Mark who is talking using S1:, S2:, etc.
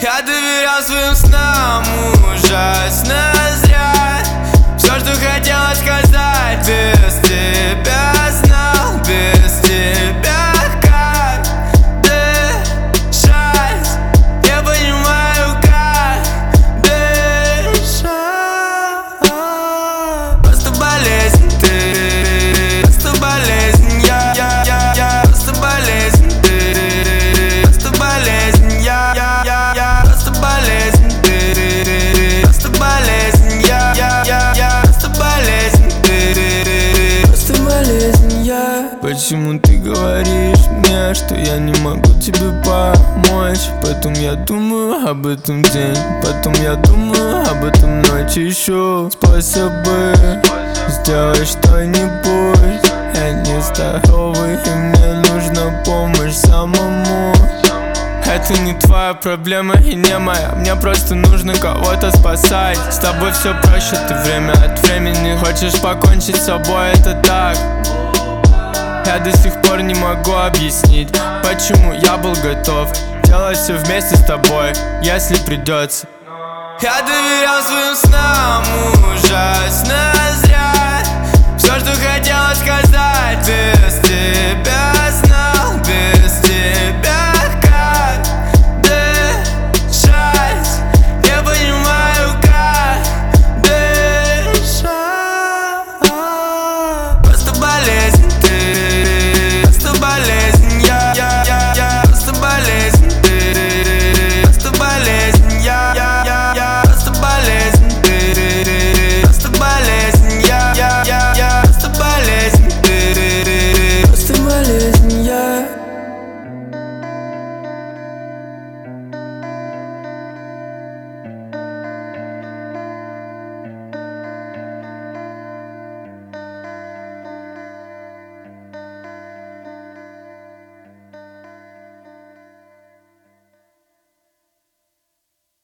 S1: Я доверял своим снам ужасно зря. Все, что хотела сказать, без тебя знал, без тебя как дышать. Я понимаю, как дышать. Просто болезнь ты, просто болезнь я, просто болезнь ты, просто болезнь я, просто болезнь ты, просто болезнь я, просто болезнь ты, просто болезнь я. Почему ты говоришь мне, что я не могу тебе помочь? Потом я думаю об этом день, потом я думаю об этом ночь. Ищу способы сделать что-нибудь. Я не здоровый, и мне нужна помощь самому. Это не твоя проблема и не моя. Мне просто нужно кого-то спасать. С тобой все проще, ты время от времени хочешь покончить с собой, это так. Я до сих пор не могу объяснить, почему я был готов делать все вместе с тобой, если придется. Я доверял своим снам ужасно зря. Все, что хотела сказать, без тебя